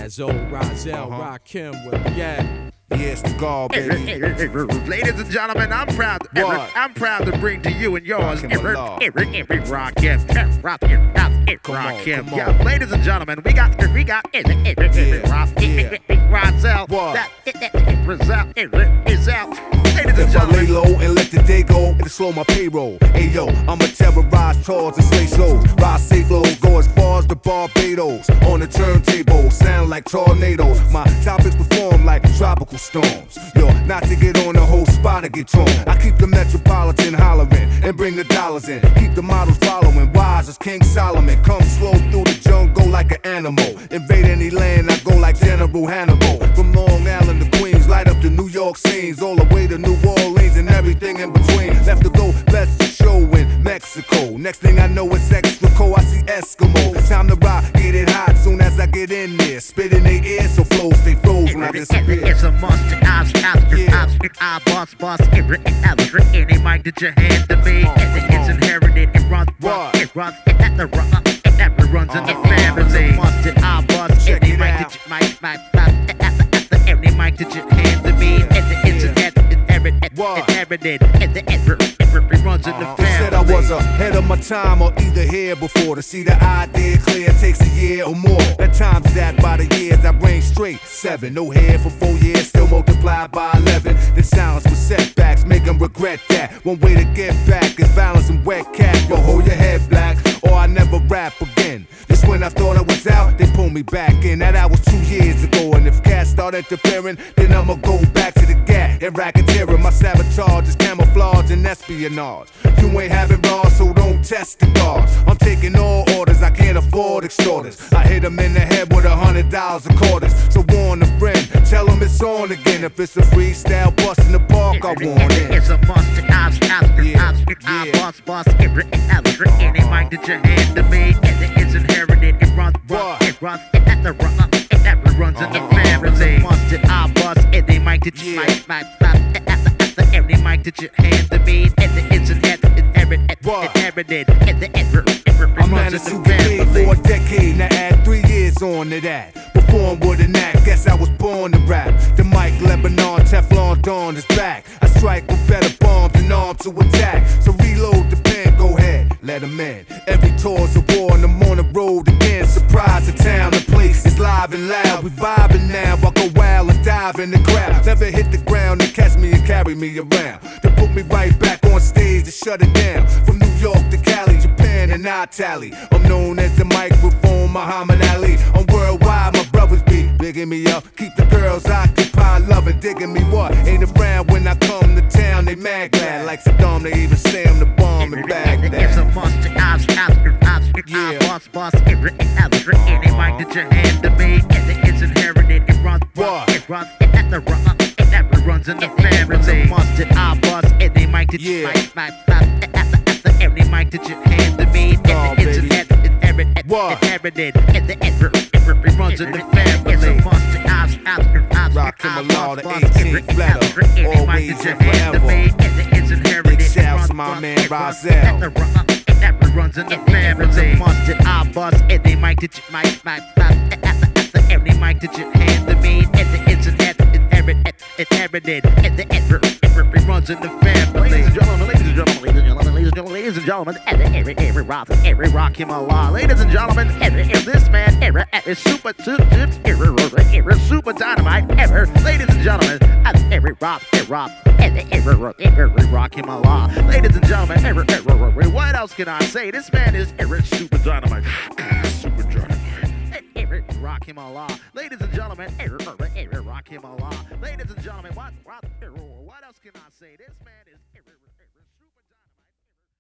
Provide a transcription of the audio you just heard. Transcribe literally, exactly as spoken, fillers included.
Razzo, Rozelle, Uh-huh. Rakim with yeah. Yes, the God, baby. Ladies and gentlemen, I'm proud. What? I'm proud to bring to you and yours Rakim every Allah. every every Rakim, Rakim, Rakim, Come on, Rakim. come Yeah, on. ladies and gentlemen, we got we got every every every Yeah, Rakim, yeah. Rozelle. What? That Rozelle is out. Ladies and If I lay gentlemen. low and let the day go, it'll slow my payroll. Hey yo, I'ma terrorize chords and slay shows. Rise safe lows, go as far as the Barbados. On the turntable, sound like tornadoes. My topics perform like tropical storms. Yo, not to get on the whole spot to get torn. I keep the metropolitan hollering and bring the dollars in. Keep the models following, wise as King Solomon. Come slow through the jungle like an animal. Invade any land, I go like General Hannibal. From Long Island to Queens, light up the New York scenes, all the way to New Orleans and everything in between. Left to go, let's show in Mexico. Next thing I know, it's extra cold. I see Eskimo. Time to rock, get it hot soon as I get in there. Spit in their ear so flows stay froze when I disappear. It's a must. I've I've Yeah. I've I boss boss every every any mic that you hand to me. Come on, It's come on. inherited. It runs What? it runs it at the run. It never runs in the Uh-huh. family. It's a must. I boss Check any it mic out. that you mic mic at the at the any mic that you hand to me. Yeah, It's it's inherited. What? Inherited. It every every runs in the They family. said I was ahead of my time or either here before. To see the idea clear takes a year or more. At times that by the years I reign straight. Seven, no hair for four years, still multiplied by eleven. The silence with setbacks make them regret that. One way to get back is balance and wet cat. Yo, hold your head black or I never rap again. Just when I thought I was out, they pulled me back in. Now that was two years ago. And if cats start interfering, then I'ma go back to the gat and racketeering. My sabotage is camouflage and espionage. You ain't having raw, so don't test the guards. I'm taking all orders, I can't afford extorters. I hit them in the head with a hundred dollars a quarters. So warn a friend, tell them it's on again. If it's a freestyle bust in the park, I want it. It's a must. I've I've Yeah, I've yeah. boss boss every every any mic that you hand to me. It's it's inherited. It runs What? it runs it at the run. It never runs in the Uh-huh. family. It's a must. I boss any mic that you Yeah. mic mic mic at the at the any mic that you hand to me. It's it's inherited. What? Inherited. It's every every I'm runs managed in to the get paid family. for a decade, now add three years on to that. Perform with an act, guess I was born to rap. The mic, Lebanon, Teflon Dawn is back. I strike with better bombs and arms to attack. So reload the pen, go ahead, let 'em in. Every tour's a war and I'm on the road again. Surprise the town, the place is live and loud. We vibing now, I go wild and dive in the crowd. Never hit the ground and catch me and carry me around. They put me right back on stage to shut it down. From New York to Cali, Japan and Italy. I'm known as the microphone Muhammad Ali. I'm worldwide, my brothers be bigging me up. Keep the girls occupied, loving, digging me what? Ain't around when I come to town, they mad glad. Like Saddam, they even say I'm the bomb in It's a Baghdad. must. I've I've I've Yeah. boss boss every every any mic that you hand to me. It's it's inherited. It runs What? it runs it at the run. It never runs in the family. It's a must. I boss any mic that you Yeah. mic mic mic at the at the any mic that you hand to me. Oh, It's it's baby. inherited. What? Inherited. It's every every runs in the family. It's a must. I've I've I've Rakim Allah, the boss eighteenth every letter, every any mic always that you and hand to forever. me. It's it's inherited. Big shouts It to my runs- man, it runs Rozelle. at the run. It never runs in the family. It's a must. I bust any mic that you mic mic mic at the at the any mic that you hand to me. It's it's inherited. Inherited. It's every every runs in the family. Ladies and gentlemen, ladies and gentlemen, ladies and gentlemen, ladies and gentlemen, ladies and gentlemen, every every every rock, every Rakim Allah. Ladies and gentlemen, every every this man, every every super super every every super dynamite ever. Ladies and gentlemen, every rock, every rock, every every every Rakim Allah. Ladies and gentlemen, every every every. What else can I say? This man is every super dynamite, super dynamite. Every Rakim Allah. Ladies and gentlemen, every every Rakim Allah. Ladies and gentlemen, what what what else can I say? This man is every